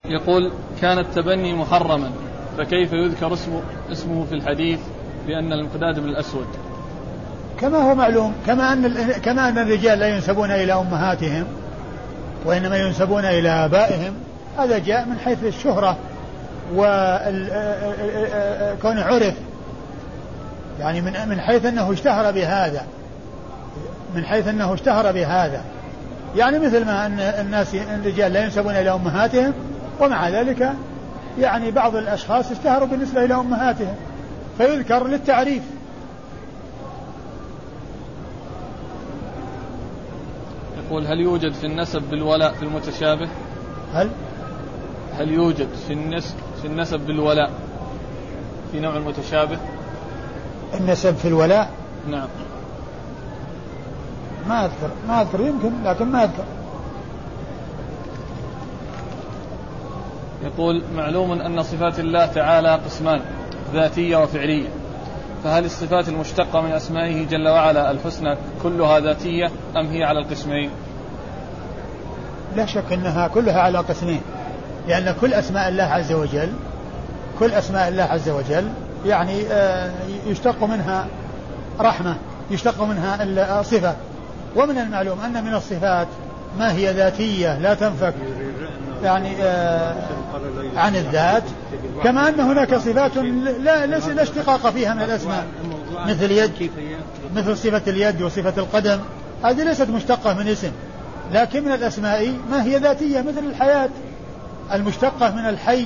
يقول: كان التبني محرما، فكيف يذكر اسمه في الحديث بأن المقداد بن الأسود؟ كما هو معلوم، كما أن الرجال لا ينسبون إلى أمهاتهم وإنما ينسبون إلى آبائهم، هذا جاء من حيث الشهرة وكون عرف، يعني من حيث أنه اشتهر بهذا، من حيث أنه اشتهر بهذا، يعني مثل ما أن الرجال لا ينسبون إلى أمهاتهم، ومع ذلك يعني بعض الأشخاص اشتهروا بالنسبة إلى أمهاتهم فيذكر للتعريف. يقول: هل يوجد في النسب بالولاء في المتشابه؟ هل يوجد في النسب بالولاء في نوع المتشابه؟ النسب في الولاء؟ نعم. ما أذكر يمكن، لكن ما أذكر. يقول: معلوم أن صفات الله تعالى قسمان، ذاتية وفعلية، فهل الصفات المشتقة من أسمائه جل وعلا الحسنى كلها ذاتية أم هي على القسمين؟ لا شك أنها كلها على قسمين، لأن كل أسماء الله عز وجل يعني يشتق منها رحمة، يشتق منها صفة، ومن المعلوم أن من الصفات ما هي ذاتية لا تنفك يعني عن الذات، كما أن هناك صفات لا اشتقاق فيها من الأسماء، مثل اليد، مثل صفة اليد وصفة القدم، هذه ليست مشتقة من اسم، لكن من الأسماء ما هي ذاتية، مثل الحياة المشتقة من الحي،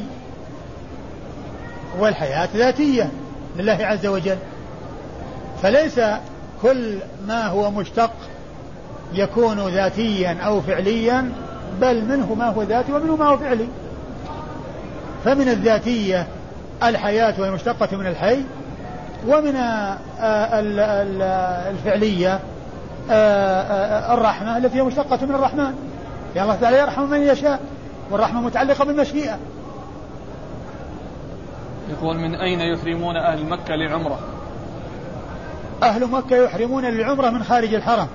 والحياة ذاتية لله عز وجل، فليس كل ما هو مشتق يكون ذاتيا أو فعليا، بل منه ما هو ذاتي ومنه ما هو فعلي. فمن الذاتية الحياة والمشتقة من الحي، ومن الفعلية الرحمة التي هي مشتقة من الرحمن، يا الله تعالى يرحم من يشاء، والرحمة متعلقة بالمشيئة. يقول: من أين يحرمون أهل مكة لعمرة؟ أهل مكة يحرمون للعمرة من خارج الحرم،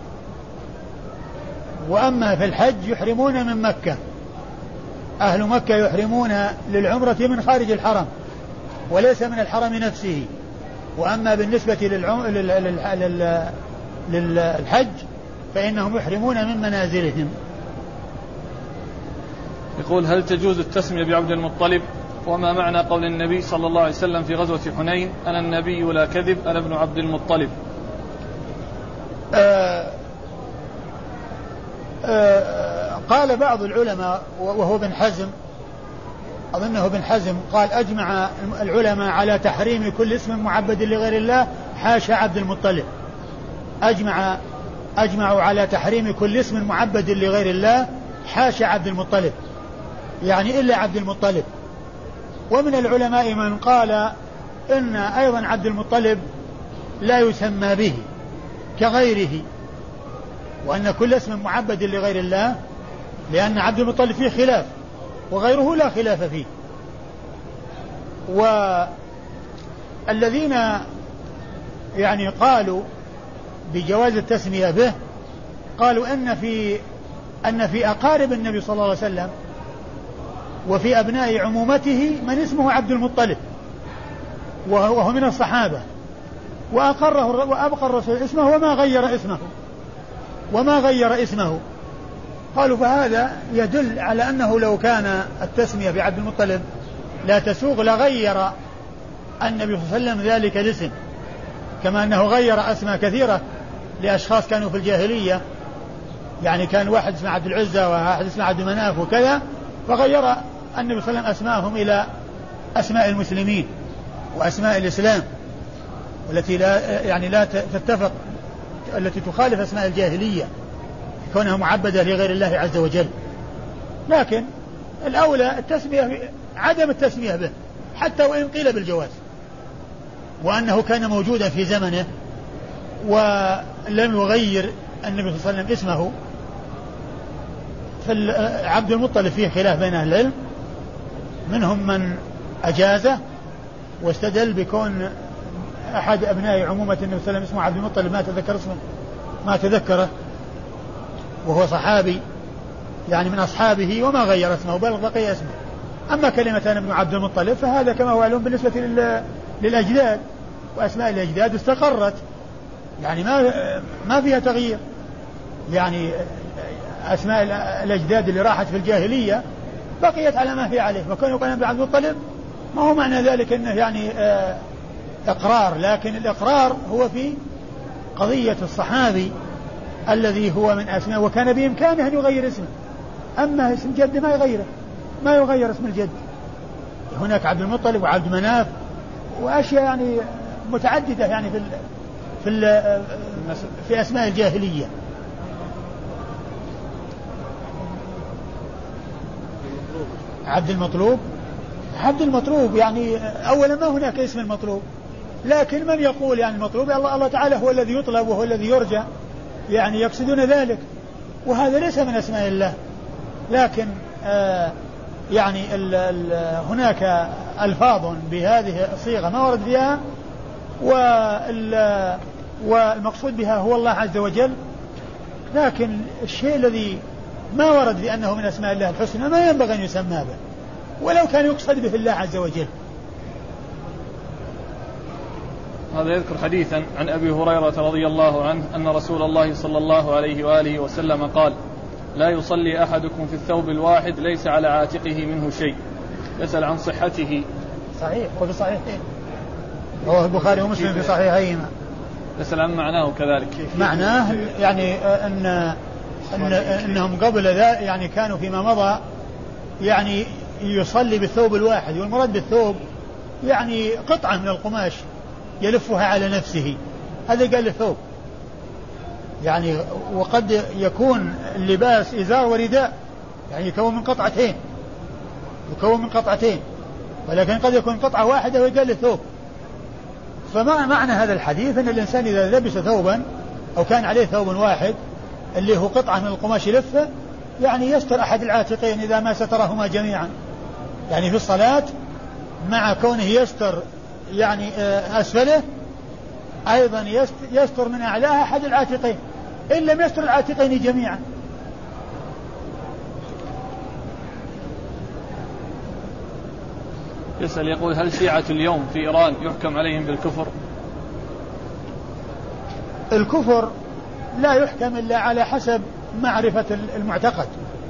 وأما في الحج يحرمون من مكة. أهل مكة يحرمون للعمرة من خارج الحرم وليس من الحرم نفسه، وأما بالنسبة للحج فإنهم يحرمون من منازلهم. يقول: هل تجوز التسمية بعبد المطلب؟ وما معنى قول النبي صلى الله عليه وسلم في غزوة حنين: أنا النبي لا كذب، أنا ابن عبد المطلب؟ قال بعض العلماء وهو ابن حزم، أظنه ابن حزم، قال: أجمع العلماء على تحريم كل اسم معبد لغير الله حاشا عبد المطلب. أجمعوا على تحريم كل اسم معبد لغير الله حاشا عبد المطلب، يعني إلا عبد المطلب. ومن العلماء من قال إن أيضا عبد المطلب لا يسمى به كغيره، وأن كل اسم معبد لغير الله، لأن عبد المطلب فيه خلاف وغيره لا خلاف فيه. والذين يعني قالوا بجواز التسمية به قالوا أن في أقارب النبي صلى الله عليه وسلم وفي أبناء عمومته من اسمه عبد المطلب وهو من الصحابة، وأبقى الرسول اسمه وما غير اسمه. قالوا فهذا يدل على أنه لو كان التسمية بعبد المطلب لا تسوغ لغير النبي صلى الله عليه وسلم ذلك الاسم، كما أنه غير أسماء كثيرة لأشخاص كانوا في الجاهلية، يعني كان واحد اسمه عبد العزة وواحد اسمه عبد مناف وكذا، فغير النبي صلى الله عليه وسلم أسماءهم إلى أسماء المسلمين وأسماء الإسلام التي لا تتفق، التي تخالف أسماء الجاهلية كونها معبدة لغير الله عز وجل. لكن الأولى عدم التسمية به، حتى وإن قيل بالجواز، وأنه كان موجودا في زمنه ولم يغير النبي صلى الله عليه وسلم اسمه. فعبد المطلب فيه خلاف بين أهل العلم، منهم من أجازه واستدل بكون أحد أبناء عمومة النبي صلى الله عليه وسلم اسمه عبد المطلب ما تذكره، وهو صحابي يعني من أصحابه وما غير اسمه بل بقي اسمه، أما كلمة أنا ابن عبد المطلب فهذا كما هو معلوم بالنسبة للأجداد، وأسماء الأجداد استقرت يعني ما فيها تغيير. يعني أسماء الأجداد اللي راحت في الجاهلية بقيت على ما هي عليه، وكان يقول ابن عبد المطلب ما هو معنى ذلك أنه يعني إقرار، لكن الإقرار هو في قضية الصحابي الذي هو من أسماء وكان بإمكانه أن يغير اسمه، أما اسم جد ما يغير اسم الجد. هناك عبد المطلب وعبد مناف وأشياء يعني متعددة يعني في أسماء الجاهلية. عبد المطلوب يعني أولا ما هناك اسم المطلوب، لكن من يقول يعني المطلوب الله تعالى هو الذي يطلب وهو الذي يرجى، يعني يقصدون ذلك، وهذا ليس من أسماء الله. لكن يعني هناك ألفاظ بهذه الصيغة ما ورد فيها، والمقصود بها هو الله عز وجل، لكن الشيء الذي ما ورد بأنه من أسماء الله الحسنى ما ينبغي أن يسمى به، ولو كان يقصد به الله عز وجل. هذا يذكر حديثا عن أبي هريرة رضي الله عنه أن رسول الله صلى الله عليه وآله وسلم قال: لا يصلي أحدكم في الثوب الواحد ليس على عاتقه منه شيء. يسأل عن صحته. صحيح، وفي صحيحين، رواه البخاري ومسلم في صحيحيهما. يسأل عن معناه كذلك. معناه يعني أنهم قبل ذا يعني كانوا فيما مضى يعني يصلي بالثوب الواحد، والمراد بالثوب يعني قطعة من القماش يلفها على نفسه، هذا قال الثوب يعني. وقد يكون اللباس إزار ورداء يعني يكون من قطعتين، ولكن قد يكون قطعة واحدة ويقال الثوب. فما معنى هذا الحديث أن الإنسان إذا لبس ثوبا أو كان عليه ثوب واحد اللي هو قطعة من القماش يلفه يعني يستر أحد العاتقين إذا ما سترهما جميعا، يعني في الصلاة مع كونه يستر يعني أسفله أيضا يستر من أعلاها أحد العاتقين إن لم يستر العاتقين جميعا. يسأل يقول: هل شيعة اليوم في إيران يحكم عليهم بالكفر؟ الكفر لا يحكم إلا على حسب معرفة المعتقد،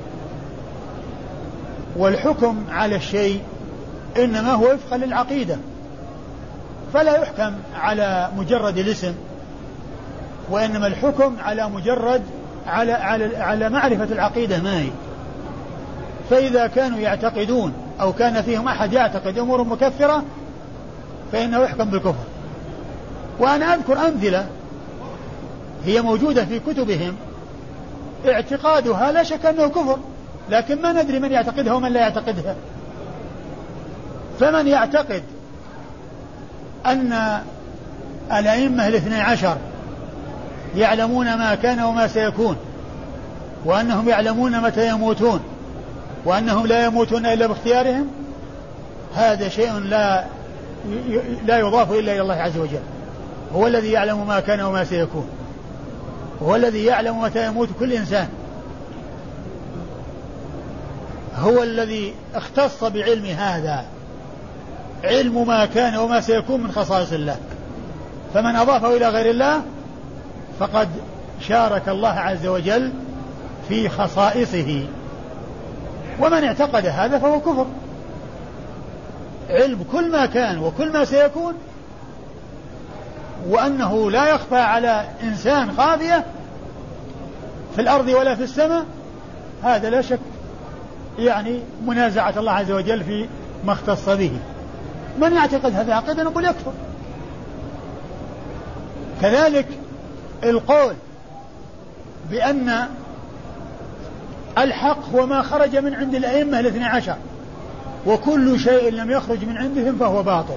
والحكم على الشيء إنما هو وفقا للعقيدة، فلا يحكم على مجرد الاسم، وإنما الحكم على مجرد على معرفة العقيدة ما هي. فإذا كانوا يعتقدون أو كان فيهم أحد يعتقد أمور مكفرة فإنه يحكم بالكفر. وأنا أذكر أمثلة هي موجودة في كتبهم اعتقادها لا شك أنه كفر، لكن ما ندري من يعتقدها ومن لا يعتقدها. فمن يعتقد أن الأئمة 12 يعلمون ما كان وما سيكون، وأنهم يعلمون متى يموتون، وأنهم لا يموتون إلا باختيارهم، هذا شيء لا يضاف إلا إلى الله عز وجل. هو الذي يعلم ما كان وما سيكون، هو الذي يعلم متى يموت كل إنسان، هو الذي اختص بعلم هذا، علم ما كان وما سيكون من خصائص الله. فمن أضافه إلى غير الله فقد شارك الله عز وجل في خصائصه، ومن اعتقد هذا فهو كفر. علم كل ما كان وكل ما سيكون، وأنه لا يخفى على إنسان خافية في الأرض ولا في السماء، هذا لا شك يعني منازعة الله عز وجل في ما اختص به. من يعتقد هذا عقيدة نقول يكفر. كذلك القول بأن الحق هو ما خرج من عند الأئمة 12 وكل شيء لم يخرج من عندهم فهو باطل،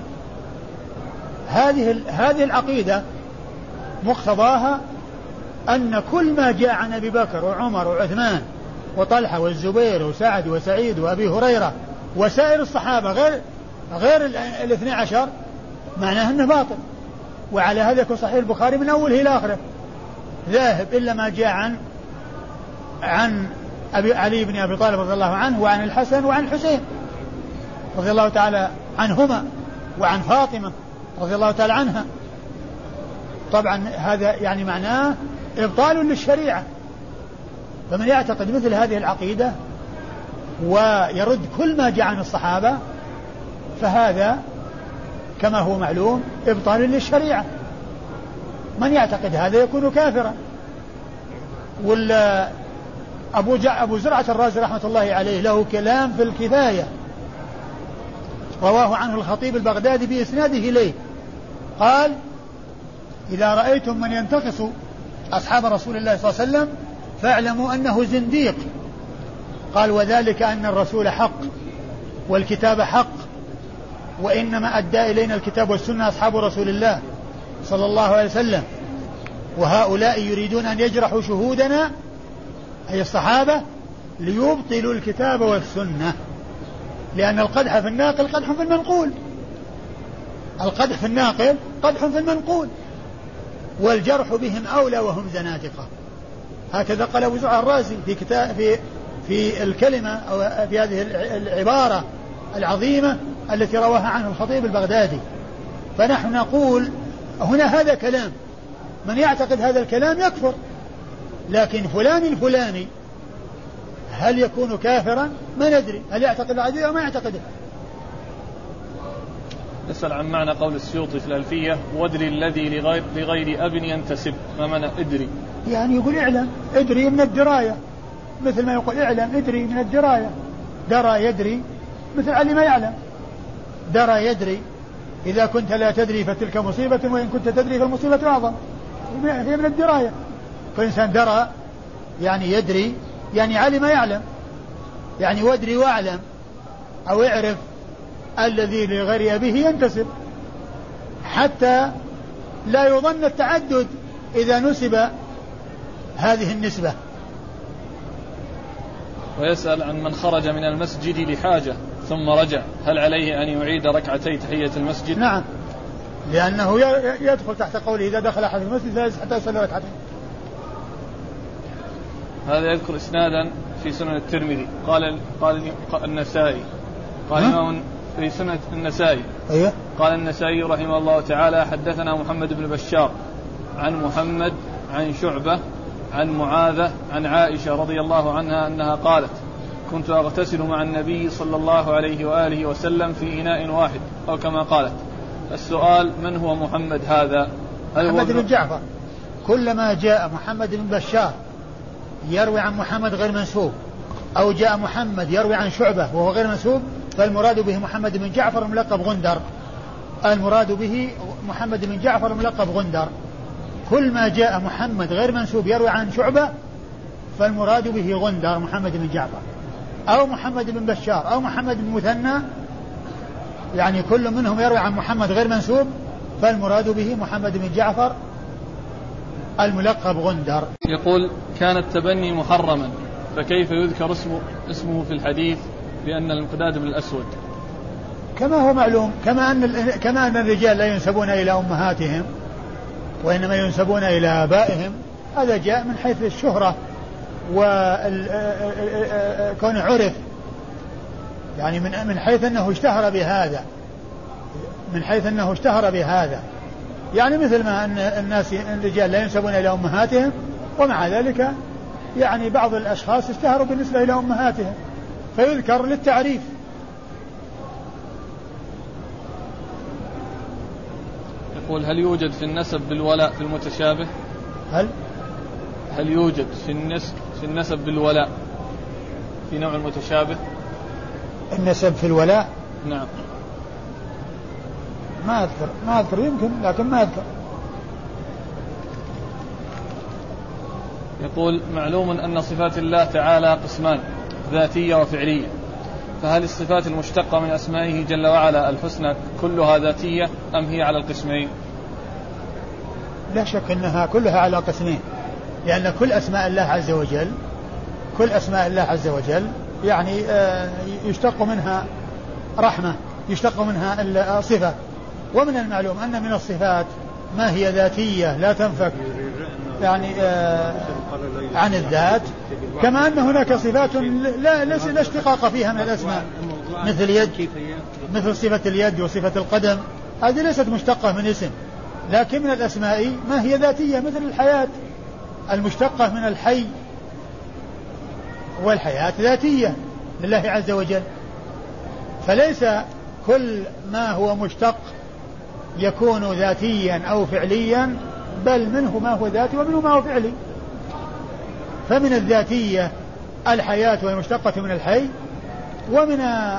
هذه العقيدة مقتضاها أن كل ما جاء عن أبي بكر وعمر وعثمان وطلحة والزبير وسعد وسعيد وأبي هريرة وسائر الصحابة غير 12 معناه أنه باطل. وعلى هذا يكون صحيح البخاري من أوله إلى آخره ذاهب إلا ما جاء عن علي بن أبي طالب رضي الله عنه وعن الحسن وعن الحسين، رضي الله تعالى عنهما وعن فاطمة رضي الله تعالى عنها. طبعا هذا يعني معناه إبطال للشريعة. فمن يعتقد مثل هذه العقيدة ويرد كل ما جاء عن الصحابة فهذا كما هو معلوم إبطال للشريعة. من يعتقد هذا يكون كافرا. أبو زرعة الرازي رحمة الله عليه له كلام في الكفاية رواه عنه الخطيب البغدادي بإسناده إليه قال: إذا رأيتم من ينتقص أصحاب رسول الله صلى الله عليه وسلم فاعلموا أنه زنديق. قال: وذلك أن الرسول حق والكتاب حق، وإنما أدى إلينا الكتاب والسنة أصحاب رسول الله صلى الله عليه وسلم، وهؤلاء يريدون أن يجرحوا شهودنا أي الصحابة ليبطلوا الكتاب والسنة، لأن القدح في الناقل قدح في المنقول. القدح في الناقل قدح في المنقول، والجرح بهم أولى وهم زنادقة. هكذا قال أبو زرعة الرازي في كتاب في الكلمة أو في هذه العبارة العظيمة التي رواها عنه الخطيب البغدادي. فنحن نقول هنا هذا كلام من يعتقد هذا الكلام يكفر، لكن فلان الفلاني هل يكون كافرا؟ ما ندري، هل يعتقد العقيدة أو ما يعتقده. يسأل عن معنى قول السيوطي في الألفية: وادري الذي لغير أب ينتسب. ما معنى ادري؟ يعني يقول اعلم، ادري من الدراية، مثل ما يقول اعلم ادري من الدراية. درى يدري مثل علم يعلم. درى يدري، إذا كنت لا تدري فتلك مصيبة، وإن كنت تدري فالمصيبة أعظم. هي من الدراية. فإنسان درى يعني يدري يعني علم يعلم، يعني وادري واعلم أو اعرف الذي لغير أبيه ينتسب، حتى لا يظن التعدد إذا نسب هذه النسبة. ويسأل عن من خرج من المسجد لحاجة ثم رجع، هل عليه أن يعيد ركعتي تحية المسجد؟ نعم، لأنه يدخل تحت قوله: إذا دخل أحد المسجد لا يجلس حتى يصلي ركعتين. هذا يذكر إسنادا في سنن الترمذي. قال النسائي، قال إمام في سنن النسائي. أيه؟ قال النسائي رحمه الله تعالى: حدثنا محمد بن بشار عن محمد عن شعبة عن معاذة عن عائشة رضي الله عنها أنها قالت: كنت أغتسل مع النبي صلى الله عليه وآله وسلم في إناء واحد، أو كما قالت. السؤال: من هو محمد هذا؟ محمد بن جعفر. كلما جاء محمد بن بشار يروي عن محمد غير منسوب، أو جاء محمد يروي عن شعبة وهو غير منسوب، فالمراد به محمد بن جعفر ملقب غندر. المراد به محمد بن جعفر ملقب غندر. كل ما جاء محمد غير منسوب يروي عن شعبة فالمراد به غندر محمد بن جعفر، أو محمد بن بشار، أو محمد بن مثنى، يعني كل منهم يروي عن محمد غير منسوب فالمراد به محمد بن جعفر الملقب غندر. يقول: كان التبني محرما، فكيف يذكر اسمه في الحديث بأن المقداد بن الأسود؟ كما هو معلوم، كما أن الرجال لا ينسبون إلى أمهاتهم وإنما ينسبون إلى آبائهم، هذا جاء من حيث الشهرة وكون عرف، يعني من حيث أنه اشتهر بهذا، من حيث أنه اشتهر بهذا، يعني مثل ما أن الرجال لا ينسبون إلى أمهاتهم، ومع ذلك يعني بعض الأشخاص اشتهروا بالنسبة إلى أمهاتهم فيذكر للتعريف. يقول: هل يوجد في النسب بالولاء في المتشابه؟ هل يوجد في النسب بالولاء في نوع المتشابه؟ النسب في الولاء؟ نعم. ما أذكر يمكن، لكن ما أذكر. يقول: معلوم أن صفات الله تعالى قسمان: ذاتية وفعلية، فهل الصفات المشتقة من أسمائه جل وعلا الحسنى كلها ذاتية أم هي على القسمين؟ لا شك أنها كلها على قسمين، لأن كل أسماء الله عز وجل يعني يشتق منها رحمة، يشتق منها صفة. ومن المعلوم أن من الصفات ما هي ذاتية لا تنفك يعني عن الذات، كما أن هناك صفات لا اشتقاق فيها من الأسماء. مثل يد، مثل صفة اليد وصفة القدم، هذه ليست مشتقة من اسم، لكن من الأسماء ما هي ذاتية، مثل الحياة المشتقة من الحي، والحياة ذاتية لله عز وجل. فليس كل ما هو مشتق يكون ذاتيا أو فعليا، بل منه ما هو ذاتي ومنه ما هو فعلي. فمن الذاتية الحياة وهي مشتقة من الحي، ومن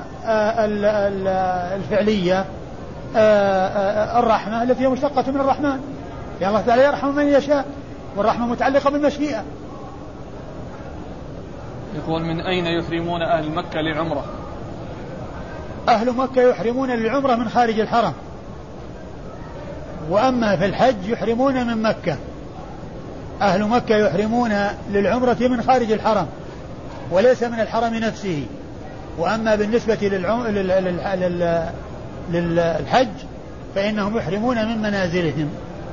الفعلية الرحمة التي هي مشتقة من الرحمن، يا الله تعالى يرحم من يشاء، والرحمة متعلقة بالمشيئة. يقول: من أين يحرمون أهل مكة للعمرة؟ أهل مكة يحرمون للعمرة من خارج الحرم، وأما في الحج يحرمون من مكة. أهل مكة يحرمون للعمرة من خارج الحرم وليس من الحرم نفسه، وأما بالنسبة للحج فإنهم يحرمون من منازلهم.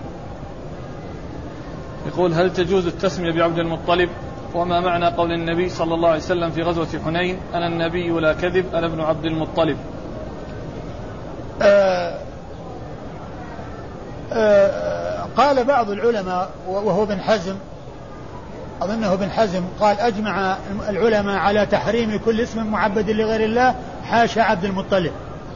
يقول: هل تجوز التسمية بعبد المطلب؟ وما معنى قول النبي صلى الله عليه وسلم في غزوة حنين: أنا النبي لا كذب، أنا ابن عبد المطلب؟ قال بعض العلماء وهو ابن حزم، أظنه ابن حزم، قال: أجمع العلماء على تحريم كل اسم معبد لغير الله حاشا عبد المطلب.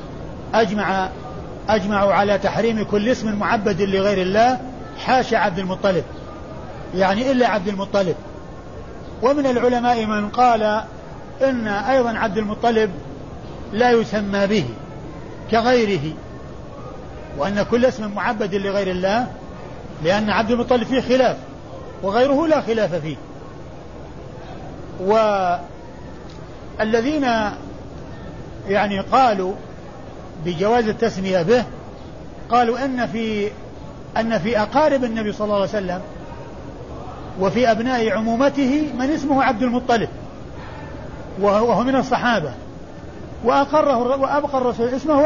أجمعوا على تحريم كل اسم معبد لغير الله حاشا عبد المطلب، يعني إلا عبد المطلب. ومن العلماء من قال إن أيضا عبد المطلب لا يسمى به كغيره، وأن كل اسم معبد لغير الله، لأن عبد المطلب فيه خلاف وغيره لا خلاف فيه. والذين يعني قالوا بجواز التسمية به قالوا أن في أقارب النبي صلى الله عليه وسلم وفي أبناء عمومته من اسمه عبد المطلب وهو من الصحابة، وأبقى الرسول اسمه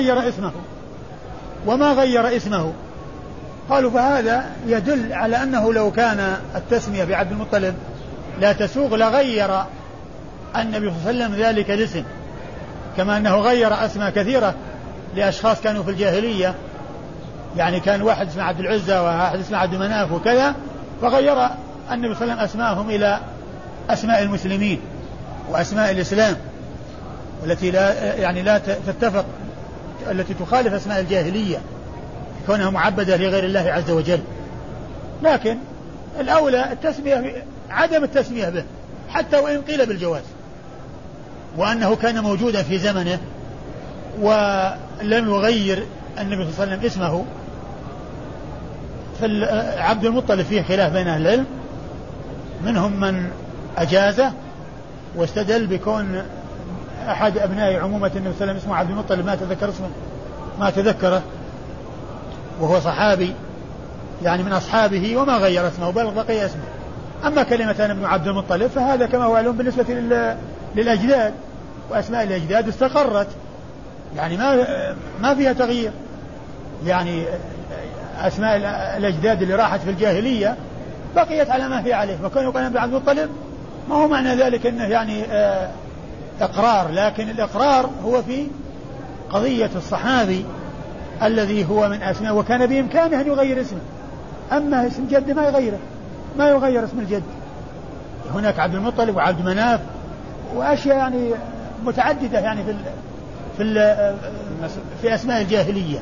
وما غير اسمه. قالوا فهذا يدل على أنه لو كان التسمية بعبد المطلب لا تسوغ لغير النبي صلى الله عليه وسلم ذلك الاسم، كما أنه غير أسماء كثيرة لأشخاص كانوا في الجاهلية، يعني كان واحد اسمه عبد العزة وواحد اسمه عبد مناف وكذا، فغير النبي صلى الله عليه وسلم أسماءهم إلى أسماء المسلمين وأسماء الإسلام، والتي لا تتفق، التي تخالف أسماء الجاهلية كونها معبدة لغير الله عز وجل. لكن الأولى عدم التسمية به، حتى وإن قيل بالجواز، وأنه كان موجودا في زمنه ولم يغير النبي صلى الله عليه وسلم اسمه. فعبد المطلب فيه خلاف بين أهل العلم، منهم من أجازه واستدل بكون أحد أبناء عمومة النبي صلى الله عليه وسلم اسمه عبد المطلب ما تذكره، وهو صحابي يعني من أصحابه وما غير اسمه بل بقي اسمه. أما كلمة أنا ابن عبد المطلب فهذا كما هو معلوم بالنسبة للأجداد، وأسماء الأجداد استقرت، يعني ما فيها تغيير. يعني أسماء الأجداد اللي راحت في الجاهلية بقيت على ما هي عليه، وكان يقول ابن عبد المطلب ما هو معنى ذلك أنه يعني إقرار، لكن الإقرار هو في قضية الصحابي الذي هو من أسماء وكان بإمكانه أن يغير اسمه، أما اسم جد ما يغير اسم الجد. هناك عبد المطلب وعبد مناف وأشياء يعني متعددة يعني في أسماء الجاهلية.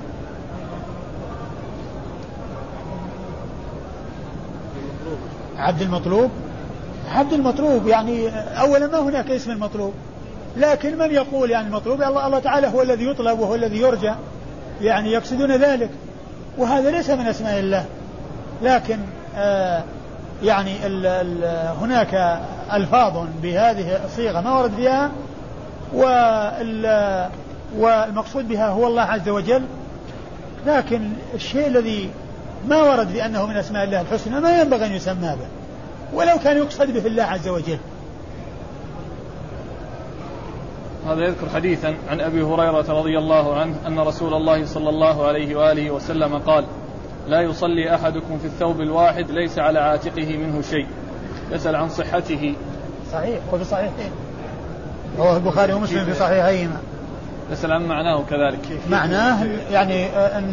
عبد المطلوب يعني أولا ما هناك اسم المطلوب، لكن من يقول يعني المطلوب الله تعالى هو الذي يطلب وهو الذي يرجى، يعني يقصدون ذلك، وهذا ليس من أسماء الله. لكن يعني هناك ألفاظ بهذه الصيغة ما ورد فيها، والمقصود بها هو الله عز وجل، لكن الشيء الذي ما ورد بأنه من أسماء الله الحسنى ما ينبغي أن يسمى به ولو كان يقصد به الله عز وجل. هذا يذكر حديثا عن أبي هريرة رضي الله عنه أن رسول الله صلى الله عليه وآله وسلم قال: لا يصلي أحدكم في الثوب الواحد ليس على عاتقه منه شيء. يسأل عن صحته. صحيح، وفي صحيحين، رواه البخاري ومسلم في صحيحيهما. يسأل عن معناه كذلك. معناه يعني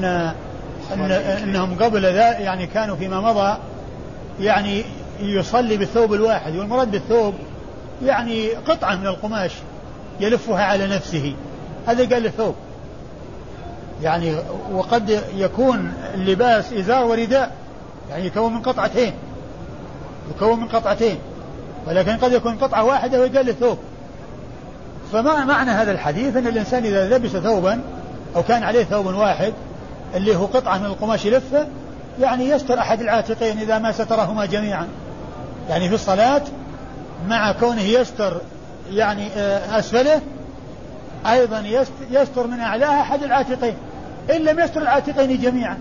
أنهم قبل ذا يعني كانوا فيما مضى يعني يصلي بالثوب الواحد، والمراد بالثوب يعني قطعة من القماش يلفها على نفسه، هذا قال الثوب يعني. وقد يكون اللباس إزار ورداء يعني يكون من قطعتين، ولكن قد يكون قطعة واحدة ويقال الثوب. فما معنى هذا الحديث أن الإنسان إذا لبس ثوبا أو كان عليه ثوب واحد اللي هو قطعة من القماش يلفه يعني يستر أحد العاتقين إذا ما سترهما جميعا، يعني في الصلاة مع كونه يستر يعني أسفله أيضا يستر من أعلاها أحد العاتقين إن لم يستر العاتقين جميعا.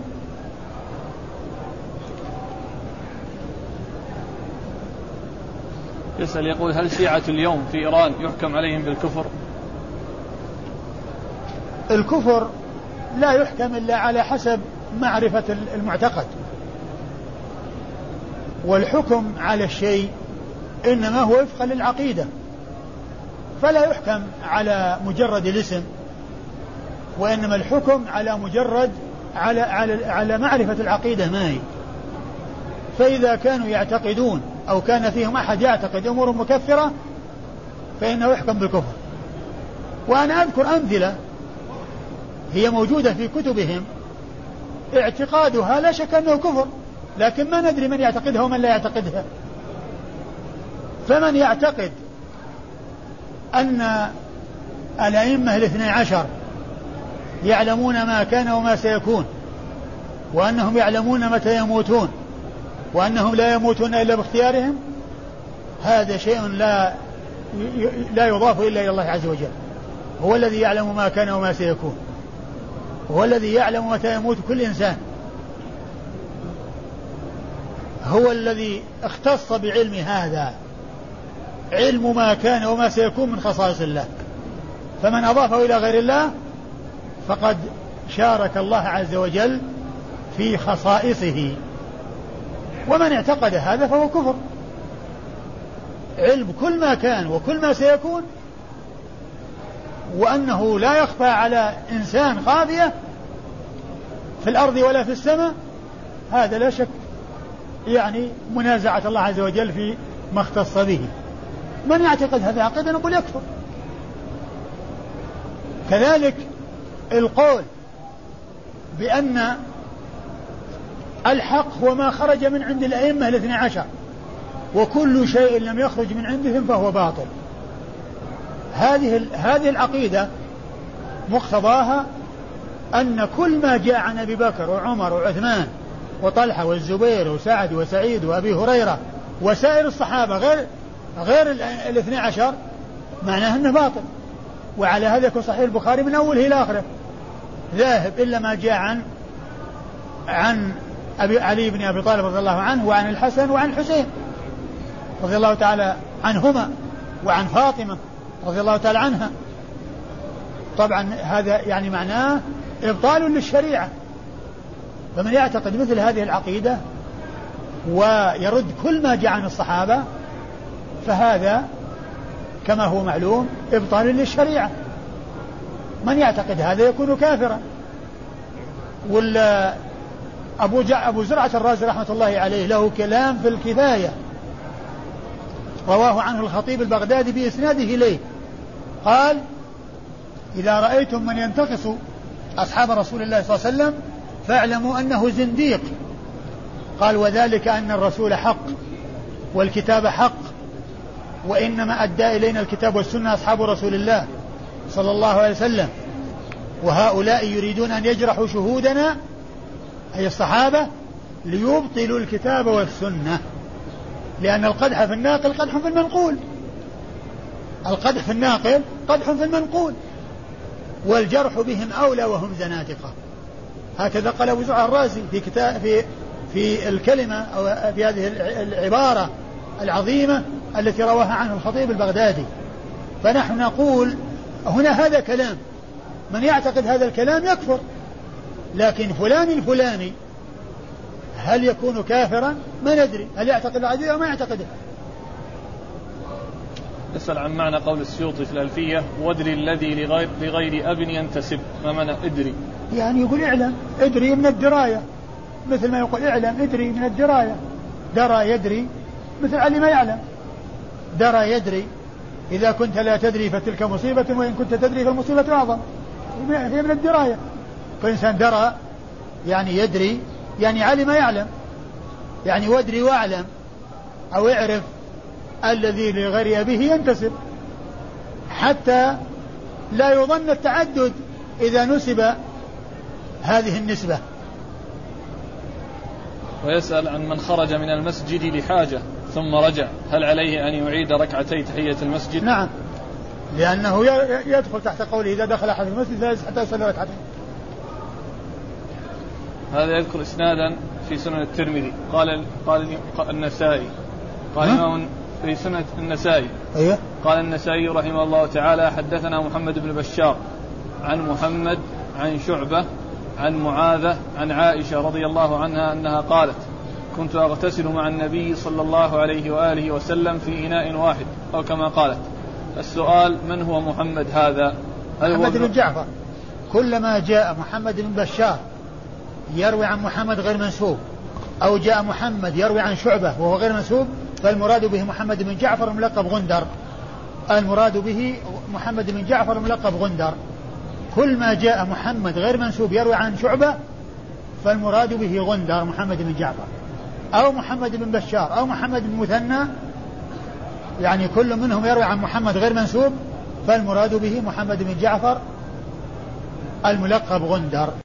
يسأل يقول هل شيعة اليوم في إيران يحكم عليهم بالكفر؟ الكفر لا يحكم إلا على حسب معرفة المعتقد، والحكم على الشيء إنما هو وفقا للعقيدة، فلا يحكم على مجرد الاسم، وإنما الحكم على مجرد على معرفة العقيدة ما هي. فإذا كانوا يعتقدون أو كان فيهم أحد يعتقد أمور مكفرة فإنه يحكم بالكفر. وأنا أذكر أمثلة هي موجودة في كتبهم اعتقادها لا شك أنه كفر، لكن ما ندري من يعتقدها ومن لا يعتقدها. فمن يعتقد أن الأئمة 12 يعلمون ما كان وما سيكون، وأنهم يعلمون متى يموتون، وأنهم لا يموتون إلا باختيارهم، هذا شيء لا يضاف إلا إلى الله عز وجل. هو الذي يعلم ما كان وما سيكون، هو الذي يعلم متى يموت كل إنسان، هو الذي اختص بعلم هذا، علم ما كان وما سيكون من خصائص الله. فمن أضافه إلى غير الله فقد شارك الله عز وجل في خصائصه، ومن اعتقد هذا فهو كفر. علم كل ما كان وكل ما سيكون، وأنه لا يخفى على إنسان خافية في الأرض ولا في السماء، هذا لا شك يعني منازعة الله عز وجل في ما اختص به. من يعتقد هذا عقيدة نقول يكفر. كذلك القول بأن الحق هو ما خرج من عند الأئمة 12 وكل شيء لم يخرج من عندهم فهو باطل، هذه العقيدة مقتضاها أن كل ما جاء عن أبي بكر وعمر وعثمان وطلحة والزبير وسعد وسعيد وأبي هريرة وسائر الصحابة غير 12 معناه أنه باطل. وعلى هذا يكون صحيح البخاري من أوله إلى آخره ذاهب إلا ما جاء عن علي بن أبي طالب رضي الله عنه وعن الحسن وعن الحسين رضي الله تعالى عنهما وعن فاطمة رضي الله تعالى عنها. طبعا هذا يعني معناه إبطال للشريعة. فمن يعتقد مثل هذه العقيدة ويرد كل ما جاء عن الصحابة فهذا كما هو معلوم إبطال للشريعة. من يعتقد هذا يكون كافرا. أبو زرعة الرازي رحمة الله عليه له كلام في الكفاية رواه عنه الخطيب البغدادي بإسناده إليه، قال: إذا رأيتم من ينتقص أصحاب رسول الله صلى الله عليه وسلم فاعلموا أنه زنديق. قال: وذلك أن الرسول حق والكتاب حق، وإنما أدى إلينا الكتاب والسنة أصحاب رسول الله صلى الله عليه وسلم، وهؤلاء يريدون أن يجرحوا شهودنا أي الصحابة ليبطلوا الكتاب والسنة، لأن القدح في الناقل قدح في المنقول، القدح في الناقل قدح في المنقول، والجرح بهم أولى وهم زنادقة. هكذا قال أبو زرعة الرازي في كتاب في الكلمة أو في هذه العبارة العظيمة التي رواها عنه الخطيب البغدادي. فنحن نقول هنا هذا كلام من يعتقد هذا الكلام يكفر، لكن فلان الفلاني هل يكون كافرا؟ ما ندري، هل يعتقد العقيدة أو ما يعتقده. يسأل عن معنى قول السيوطي في الألفية: وادري الذي لغير أب ينتسب. ما معنى ادري؟ يعني يقول اعلم، ادري من الدراية، مثل ما يقول اعلم ادري من الدراية. درى يدري مثل علم يعلم. درى يدري، إذا كنت لا تدري فتلك مصيبة، وإن كنت تدري فالمصيبة أعظم. هي من الدراية. فإنسان درى يعني يدري، يعني علم يعلم، يعني وادري واعلم أو اعرف الذي لغير أبيه ينتسب، حتى لا يظن التعدد إذا نسب هذه النسبة. ويسأل عن من خرج من المسجد لحاجة ثم رجع، هل عليه أن يعيد ركعتي تحية المسجد؟ نعم، لأنه يدخل تحت قوله إذا دخل أحد المسجد لا يجلس حتى يصلي ركعتين. هذا يذكر إسنادا في سنن الترمذي. قال النسائي، قال إمام في سنن النسائي. أيه؟ قال النسائي رحمه الله تعالى: حدثنا محمد بن بشار عن محمد عن شعبة عن معاذة عن عائشة رضي الله عنها أنها قالت: كنت أغتسل مع النبي صلى الله عليه وآله وسلم في إناء واحد، أو كما قالت. السؤال: من هو محمد هذا؟ محمد بن جعفر. كلما جاء محمد بن بشار يروي عن محمد غير منسوب، أو جاء محمد يروي عن شعبة وهو غير منسوب، فالمراد به محمد بن جعفر الملقب غندر. المراد به محمد بن جعفر الملقب غندر. كل ما جاء محمد غير منسوب يروي عن شعبة فالمراد به غندر محمد بن جعفر، أو محمد بن بشار، أو محمد بن مثنى، يعني كل منهم يروي عن محمد غير منسوب، فالمراد به محمد بن جعفر الملقب غندر.